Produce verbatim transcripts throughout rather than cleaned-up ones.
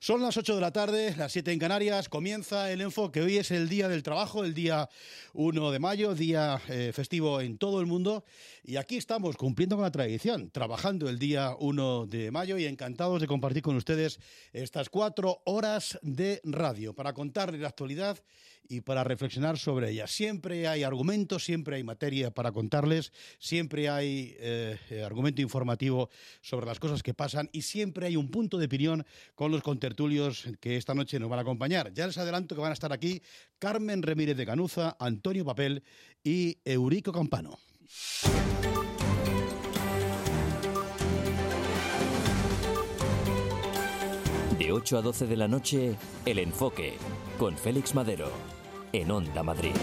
Son las ocho de la tarde, las siete en Canarias, comienza el enfoque. Hoy es el Día del Trabajo, el día uno de mayo, día eh, festivo en todo el mundo. Y aquí estamos cumpliendo con la tradición, trabajando el día uno de mayo y encantados de compartir con ustedes estas cuatro horas de radio para contarles la actualidad y para reflexionar sobre ella. Siempre hay argumentos, siempre hay materia para contarles, siempre hay eh, argumento informativo sobre las cosas que pasan y siempre hay un punto de opinión con los contertulios que esta noche nos van a acompañar. Ya les adelanto que van a estar aquí Carmen Remírez de Canuza, Antonio Papel y Eurico Campano. De ocho a doce de la noche, El Enfoque, con Félix Madero, en Onda Madrid.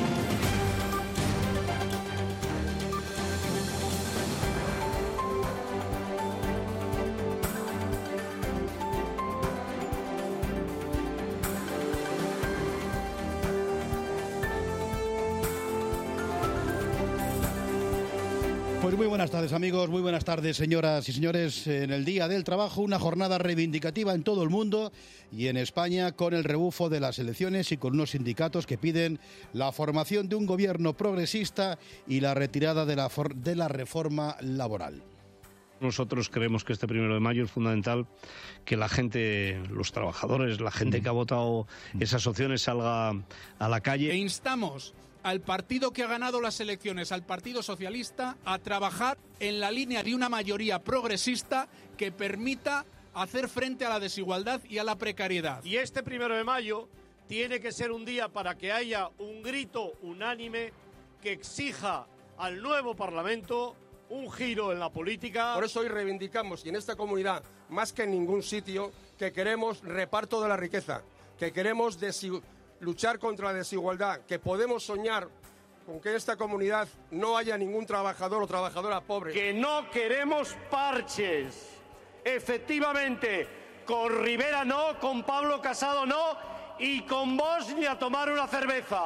Pues muy buenas tardes, amigos, muy buenas tardes, señoras y señores. En el Día del Trabajo, una jornada reivindicativa en todo el mundo y en España con el rebufo de las elecciones y con unos sindicatos que piden la formación de un gobierno progresista y la retirada de la, for- de la reforma laboral. Nosotros creemos que este primero de mayo es fundamental que la gente, los trabajadores, la gente que ha votado esas opciones salga a la calle. E instamos al partido que ha ganado las elecciones, al Partido Socialista, a trabajar en la línea de una mayoría progresista que permita hacer frente a la desigualdad y a la precariedad. Y este primero de mayo tiene que ser un día para que haya un grito unánime que exija al nuevo Parlamento un giro en la política. Por eso hoy reivindicamos, y en esta comunidad, más que en ningún sitio, que queremos reparto de la riqueza, que queremos desi- luchar contra la desigualdad, que podemos soñar con que en esta comunidad no haya ningún trabajador o trabajadora pobre. Que no queremos parches. Efectivamente, con Rivera no, con Pablo Casado no, y con Vox ni a tomar una cerveza.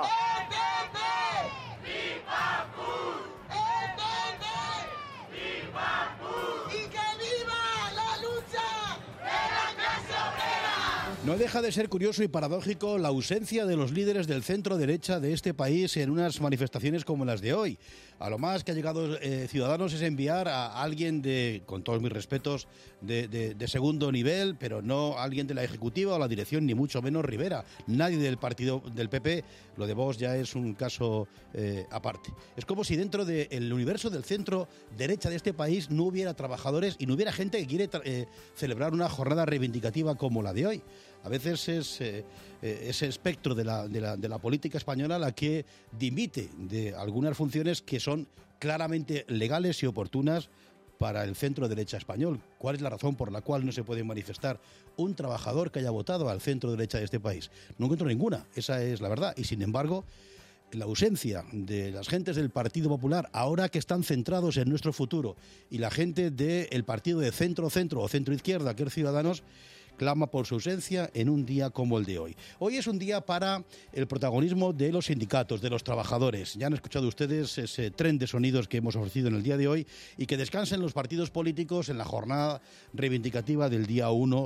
¡Y que viva la lucha de la clase obrera! No deja de ser curioso y paradójico la ausencia de los líderes del centro derecha de este país en unas manifestaciones como las de hoy. A lo más que ha llegado eh, Ciudadanos es enviar a alguien de, con todos mis respetos, de, de, de segundo nivel, pero no alguien de la Ejecutiva o la dirección, ni mucho menos Rivera. Nadie del partido del P P, lo de Vox ya es un caso eh, aparte. Es como si dentro del universo del centro derecha de este país no hubiera trabajadores y no hubiera gente que quiere eh, celebrar una jornada reivindicativa como la de hoy. A veces es eh, eh, ese espectro de la, de, la, de la política española la que dimite de algunas funciones que son claramente legales y oportunas para el centro derecha español. ¿Cuál es la razón por la cual no se puede manifestar un trabajador que haya votado al centro derecha de este país? No encuentro ninguna, esa es la verdad. Y sin embargo, la ausencia de las gentes del Partido Popular, ahora que están centrados en nuestro futuro, y la gente del partido de centro-centro o centro-izquierda, que es Ciudadanos, clama por su ausencia en un día como el de hoy. Hoy es un día para el protagonismo de los sindicatos, de los trabajadores. Ya han escuchado ustedes ese tren de sonidos que hemos ofrecido en el día de hoy y que descansen los partidos políticos en la jornada reivindicativa del día uno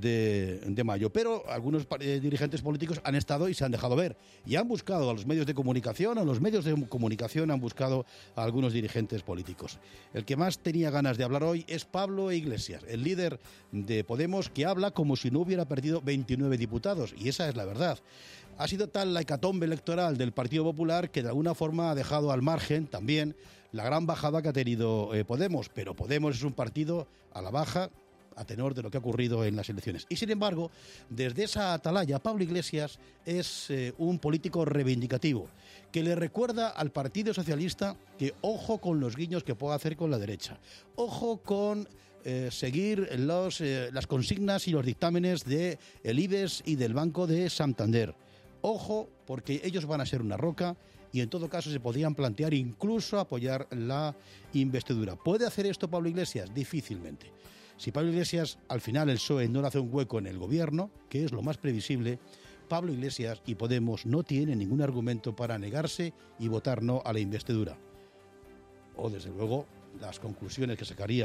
de, de mayo. Pero algunos eh, dirigentes políticos han estado y se han dejado ver y han buscado a los medios de comunicación, a los medios de comunicación han buscado a algunos dirigentes políticos. El que más tenía ganas de hablar hoy es Pablo Iglesias, el líder de Podemos, que habla como si no hubiera perdido veintinueve diputados, y esa es la verdad. Ha sido tal la hecatombe electoral del Partido Popular que de alguna forma ha dejado al margen también la gran bajada que ha tenido eh, Podemos, pero Podemos es un partido a la baja a tenor de lo que ha ocurrido en las elecciones. Y sin embargo, desde esa atalaya, Pablo Iglesias es eh, un político reivindicativo, que le recuerda al Partido Socialista que ojo con los guiños que pueda hacer con la derecha, ojo con Eh, seguir los, eh, las consignas y los dictámenes del I B E S y del Banco de Santander. Ojo, porque ellos van a ser una roca y en todo caso se podrían plantear incluso apoyar la investidura. ¿Puede hacer esto Pablo Iglesias? Difícilmente. Si Pablo Iglesias al final el P S O E no le hace un hueco en el gobierno, que es lo más previsible, Pablo Iglesias y Podemos no tienen ningún argumento para negarse y votar no a la investidura. O desde luego las conclusiones que sacaría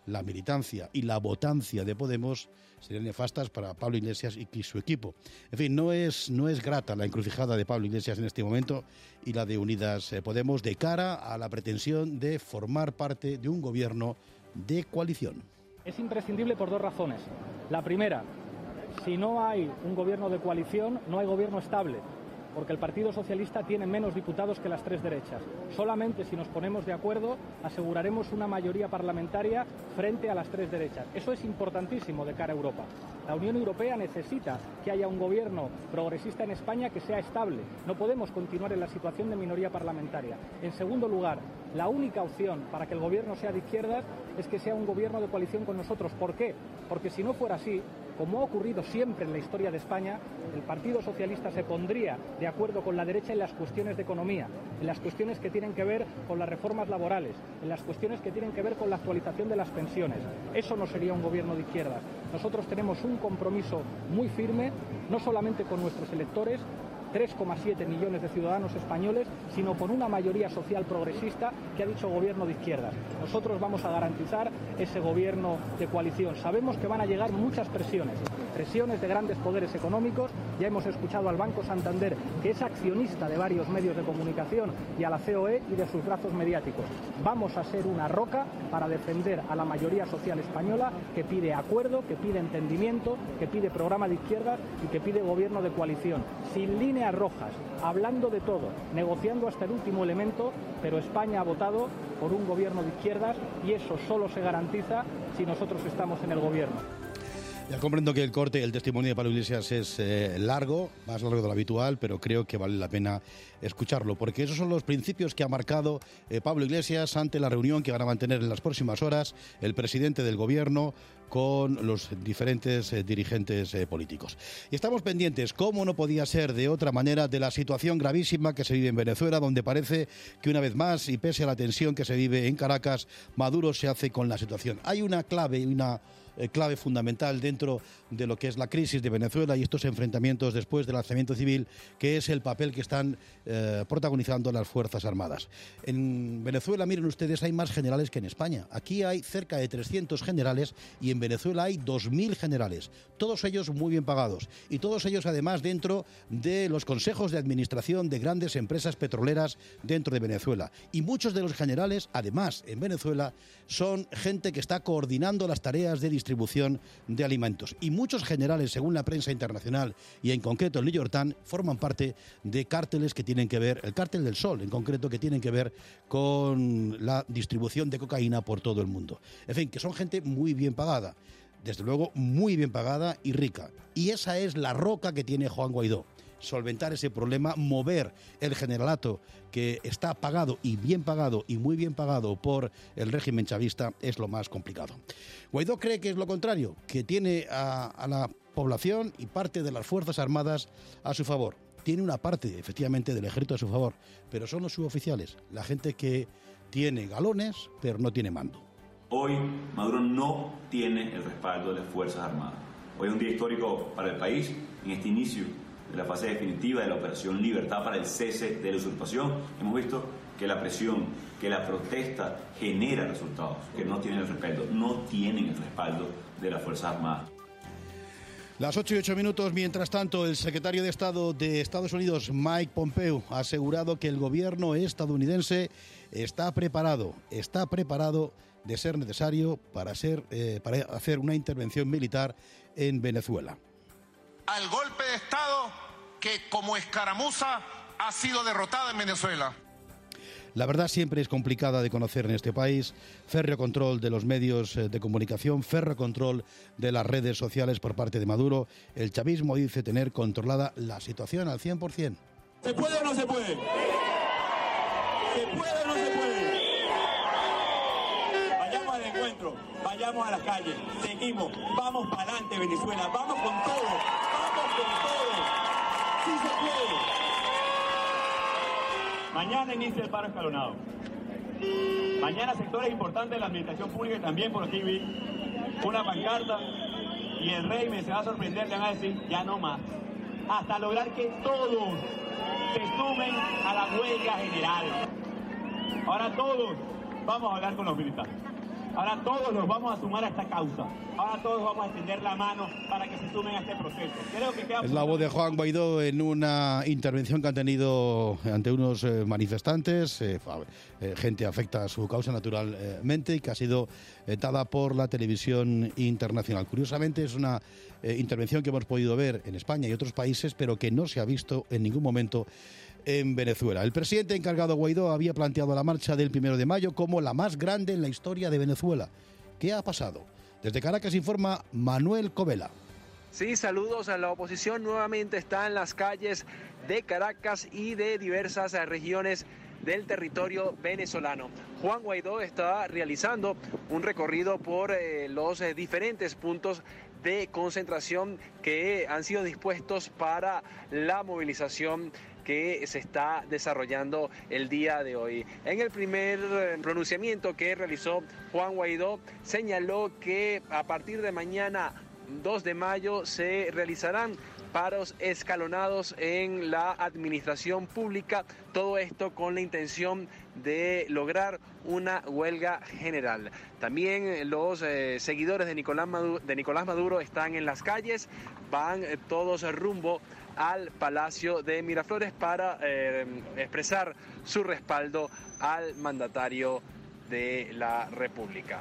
la militancia y la votancia de Podemos serían nefastas para Pablo Iglesias y su equipo. En fin, no es, no es grata la encrucijada de Pablo Iglesias en este momento y la de Unidas Podemos de cara a la pretensión de formar parte de un gobierno de coalición. Es imprescindible por dos razones. La primera, si no hay un gobierno de coalición, no hay gobierno estable, porque el Partido Socialista tiene menos diputados que las tres derechas. Solamente si nos ponemos de acuerdo aseguraremos una mayoría parlamentaria frente a las tres derechas. Eso es importantísimo de cara a Europa. La Unión Europea necesita que haya un gobierno progresista en España que sea estable. No podemos continuar en la situación de minoría parlamentaria. En segundo lugar, la única opción para que el gobierno sea de izquierdas es que sea un gobierno de coalición con nosotros. ¿Por qué? Porque si no fuera así, como ha ocurrido siempre en la historia de España, el Partido Socialista se pondría de acuerdo con la derecha en las cuestiones de economía, en las cuestiones que tienen que ver con las reformas laborales, en las cuestiones que tienen que ver con la actualización de las pensiones. Eso no sería un gobierno de izquierdas. Nosotros tenemos un compromiso muy firme, no solamente con nuestros electores, tres coma siete millones de ciudadanos españoles, sino con una mayoría social progresista que ha dicho gobierno de izquierdas. Nosotros vamos a garantizar ese gobierno de coalición. Sabemos que van a llegar muchas presiones, presiones de grandes poderes económicos. Ya hemos escuchado al Banco Santander, que es accionista de varios medios de comunicación, y a la C O E y de sus brazos mediáticos. Vamos a ser una roca para defender a la mayoría social española que pide acuerdo, que pide entendimiento, que pide programa de izquierdas y que pide gobierno de coalición. Sin línea rojas, hablando de todo, negociando hasta el último elemento, pero España ha votado por un gobierno de izquierdas y eso solo se garantiza si nosotros estamos en el gobierno. Ya comprendo que el corte, el testimonio de Pablo Iglesias es eh, largo, más largo de lo habitual, pero creo que vale la pena escucharlo, porque esos son los principios que ha marcado eh, Pablo Iglesias ante la reunión que van a mantener en las próximas horas el presidente del gobierno con los diferentes eh, dirigentes eh, políticos. Y estamos pendientes, como no podía ser de otra manera, de la situación gravísima que se vive en Venezuela, donde parece que una vez más, y pese a la tensión que se vive en Caracas, Maduro se hace con la situación. Hay una clave, una eh, clave fundamental dentro de lo que es la crisis de Venezuela y estos enfrentamientos después del alzamiento civil, que es el papel que están eh, protagonizando las Fuerzas Armadas. En Venezuela, miren ustedes, hay más generales que en España. Aquí hay cerca de trescientos generales y en Venezuela hay dos mil generales, todos ellos muy bien pagados y todos ellos además dentro de los consejos de administración de grandes empresas petroleras dentro de Venezuela. Y muchos de los generales, además, en Venezuela, son gente que está coordinando las tareas de distribución de alimentos. Y muchos generales, según la prensa internacional y en concreto el New York Times, forman parte de cárteles que tienen que ver, el cártel del Sol en concreto, que tienen que ver con la distribución de cocaína por todo el mundo. En fin, que son gente muy bien pagada. Desde luego muy bien pagada y rica. Y esa es la roca que tiene Juan Guaidó. Solventar ese problema, mover el generalato que está pagado y bien pagado y muy bien pagado por el régimen chavista es lo más complicado. Guaidó cree que es lo contrario, que tiene a, a la población y parte de las Fuerzas Armadas a su favor. Tiene una parte, efectivamente, del ejército a su favor, pero son los suboficiales, la gente que tiene galones pero no tiene mando. Hoy Maduro no tiene el respaldo de las Fuerzas Armadas. Hoy es un día histórico para el país, en este inicio de la fase definitiva de la Operación Libertad para el cese de la usurpación. Hemos visto que la presión, que la protesta genera resultados, que no tienen el respaldo, no tienen el respaldo de las Fuerzas Armadas. Las ocho y ocho minutos. Mientras tanto, el secretario de Estado de Estados Unidos, Mike Pompeo, ha asegurado que el gobierno estadounidense está preparado, está preparado de ser necesario para, ser, eh, para hacer una intervención militar en Venezuela. Al golpe de Estado que como escaramuza ha sido derrotada en Venezuela. La verdad siempre es complicada de conocer en este país. Férreo control de los medios de comunicación, férreo control de las redes sociales por parte de Maduro. El chavismo dice tener controlada la situación al cien por ciento. ¿Se puede o no se puede? ¿Se puede o no se puede? Vayamos al encuentro, vayamos a las calles, seguimos, vamos para adelante Venezuela, vamos con todo, vamos con todo. Sí se puede. Mañana inicia el paro escalonado. Mañana sectores importantes de la administración pública y también por aquí vi una pancarta y el régimen se va a sorprender, le van a decir ya no más. Hasta lograr que todos se sumen a la huelga general. Ahora todos vamos a hablar con los militares. Ahora todos nos vamos a sumar a esta causa. Ahora todos vamos a extender la mano para que se sumen a este proceso. Creo que queda... Es la voz de Juan Guaidó en una intervención que han tenido ante unos eh, manifestantes, eh, eh, gente afecta a su causa naturalmente, y que ha sido eh, dada por la televisión internacional. Curiosamente es una eh, intervención que hemos podido ver en España y otros países, pero que no se ha visto en ningún momento en Venezuela. El presidente encargado Guaidó había planteado la marcha del primero de mayo como la más grande en la historia de Venezuela. ¿Qué ha pasado? Desde Caracas informa Manuel Covela. Sí, saludos a la oposición. Nuevamente está en las calles de Caracas y de diversas regiones del territorio venezolano. Juan Guaidó está realizando un recorrido por eh, los eh, diferentes puntos de concentración que han sido dispuestos para la movilización que se está desarrollando el día de hoy. En el primer pronunciamiento que realizó Juan Guaidó, señaló que a partir de mañana, dos de mayo, se realizarán paros escalonados en la administración pública, todo esto con la intención de lograr una huelga general. También los eh, seguidores de Nicolás Maduro, de Nicolás Maduro están en las calles, van eh, todos rumbo al Palacio de Miraflores para eh, expresar su respaldo al mandatario de la República.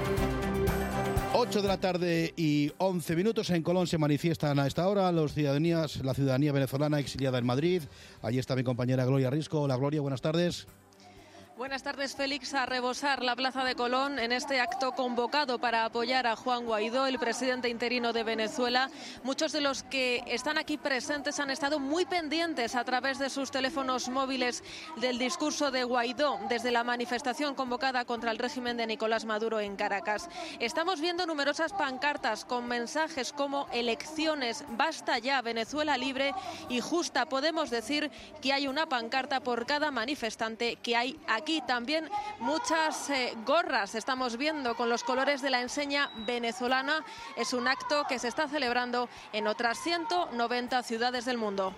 ocho de la tarde y once minutos. En Colón se manifiestan a esta hora los ciudadanías, la ciudadanía venezolana exiliada en Madrid. Allí está mi compañera Gloria Risco. Hola Gloria, buenas tardes. Buenas tardes, Félix. A rebosar la plaza de Colón en este acto convocado para apoyar a Juan Guaidó, el presidente interino de Venezuela. Muchos de los que están aquí presentes han estado muy pendientes a través de sus teléfonos móviles del discurso de Guaidó desde la manifestación convocada contra el régimen de Nicolás Maduro en Caracas. Estamos viendo numerosas pancartas con mensajes como elecciones, basta ya, Venezuela libre y justa. Podemos decir que hay una pancarta por cada manifestante que hay aquí. Y también muchas eh, gorras estamos viendo con los colores de la enseña venezolana. Es un acto que se está celebrando en otras ciento noventa ciudades del mundo.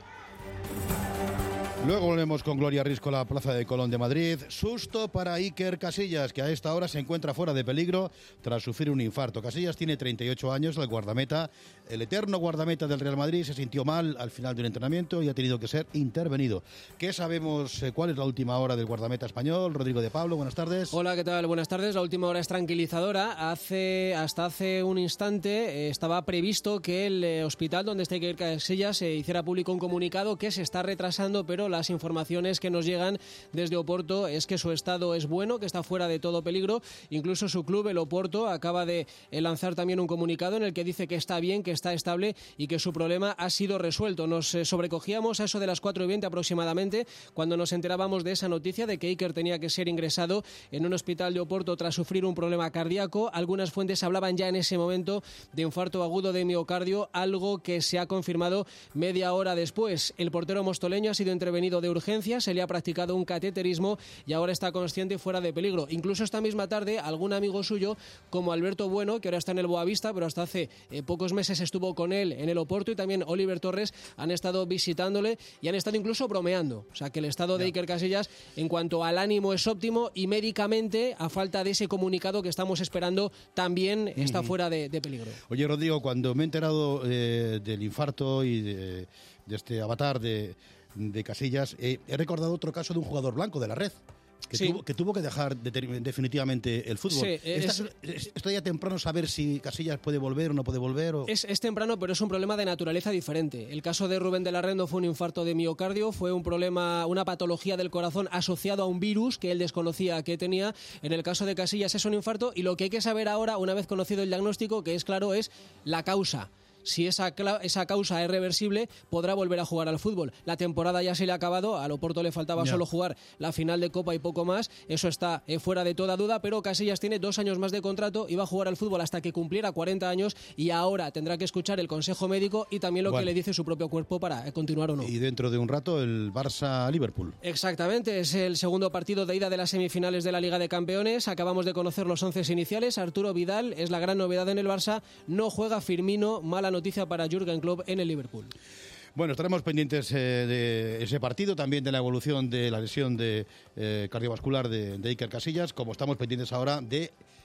Luego volvemos con Gloria Risco a la plaza de Colón de Madrid. Susto para Iker Casillas, que a esta hora se encuentra fuera de peligro tras sufrir un infarto. Casillas tiene treinta y ocho años, el guardameta, el eterno guardameta del Real Madrid, se sintió mal al final de un entrenamiento y ha tenido que ser intervenido. ¿Qué sabemos? ¿Cuál es la última hora del guardameta español? Rodrigo de Pablo, buenas tardes. Hola, ¿qué tal? Buenas tardes. La última hora es tranquilizadora. Hace, hasta hace un instante eh, estaba previsto que el eh, hospital donde está Iker Casillas eh, hiciera público un comunicado que se está retrasando, pero las informaciones que nos llegan desde Oporto es que su estado es bueno, que está fuera de todo peligro. Incluso su club, el Oporto, acaba de lanzar también un comunicado en el que dice que está bien, que está estable y que su problema ha sido resuelto. Nos eh, sobrecogíamos a eso de las cuatro y veinte aproximadamente cuando nos enterábamos de esa noticia de que Iker tenía que ser ingresado en un hospital de Oporto tras sufrir un problema cardíaco. Algunas fuentes hablaban ya en ese momento de infarto agudo de miocardio, algo que se ha confirmado media hora después. El portero mostoleño ha sido intervenido de urgencia, se le ha practicado un cateterismo y ahora está consciente y fuera de peligro. Incluso esta misma tarde algún amigo suyo como Alberto Bueno, que ahora está en el Boavista, pero hasta hace eh, pocos meses estuvo con él en el Oporto, y también Oliver Torres han estado visitándole y han estado incluso bromeando. O sea que el estado de Iker Casillas en cuanto al ánimo es óptimo y médicamente, a falta de ese comunicado que estamos esperando, también está uh-huh. fuera de, de peligro. Oye, Rodrigo, cuando me he enterado eh, del infarto y de, de este avatar de de Casillas, eh, he recordado otro caso de un jugador blanco de la Red que, sí. tuvo, que tuvo que dejar de, definitivamente el fútbol. Sí, es, es, ¿Está ya temprano saber si Casillas puede volver o no puede volver? O... Es, es temprano, pero es un problema de naturaleza diferente. El caso de Rubén de la Red no fue un infarto de miocardio, fue un problema, una patología del corazón asociado a un virus que él desconocía que tenía. En el caso de Casillas es un infarto, y lo que hay que saber ahora, una vez conocido el diagnóstico, que es claro, es la causa. Si esa, esa causa es reversible, podrá volver a jugar al fútbol. La temporada ya se le ha acabado, al Oporto le faltaba yeah. solo jugar la final de Copa y poco más, eso está eh, fuera de toda duda, pero Casillas tiene dos años más de contrato y va a jugar al fútbol hasta que cumpliera cuarenta años, y ahora tendrá que escuchar el consejo médico y también lo bueno. que le dice su propio cuerpo para eh, continuar o no. Y dentro de un rato el Barça-Liverpool. Exactamente, es el segundo partido de ida de las semifinales de la Liga de Campeones. Acabamos de conocer los once iniciales. Arturo Vidal es la gran novedad en el Barça, no juega Firmino, mala noticia para Jürgen Klopp en el Liverpool. Bueno, estaremos pendientes eh, de ese partido, también de la evolución de la lesión de, eh, cardiovascular de, de Iker Casillas, como estamos pendientes ahora de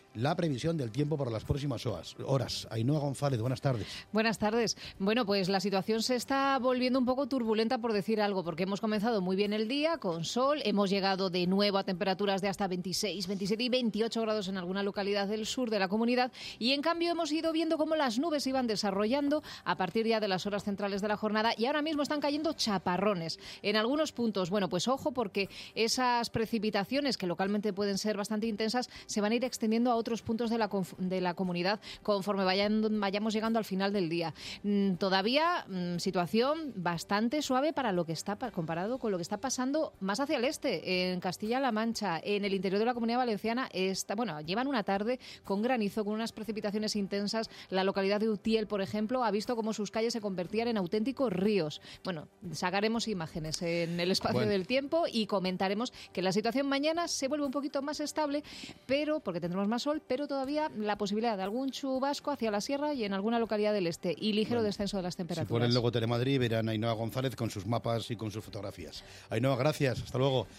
la previsión del tiempo para las próximas horas. Ainhoa González, buenas tardes. Buenas tardes. Bueno, pues la situación se está volviendo un poco turbulenta, por decir algo, porque hemos comenzado muy bien el día, con sol, hemos llegado de nuevo a temperaturas de hasta veintiséis, veintisiete y veintiocho grados en alguna localidad del sur de la comunidad, y en cambio hemos ido viendo cómo las nubes se iban desarrollando a partir ya de las horas centrales de la jornada, y ahora mismo están cayendo chaparrones en algunos puntos. Bueno, pues ojo, porque esas precipitaciones, que localmente pueden ser bastante intensas, se van a ir extendiendo a otros puntos de la, de la comunidad conforme vayan, vayamos llegando al final del día. Mm, todavía mm, situación bastante suave para lo que está comparado con lo que está pasando más hacia el este, en Castilla-La Mancha, en el interior de la Comunidad Valenciana. Está, bueno, llevan una tarde con granizo, con unas precipitaciones intensas. La localidad de Utiel, por ejemplo, ha visto cómo sus calles se convertían en auténticos ríos. Bueno, sacaremos imágenes en el espacio bueno. del tiempo y comentaremos que la situación mañana se vuelve un poquito más estable, pero porque tendremos más sol, pero todavía la posibilidad de algún chubasco hacia la sierra y en alguna localidad del este, y ligero bueno, descenso de las temperaturas. Si ponen luego Telemadrid, verán a Ainhoa González con sus mapas y con sus fotografías. Ainhoa, gracias. Hasta luego.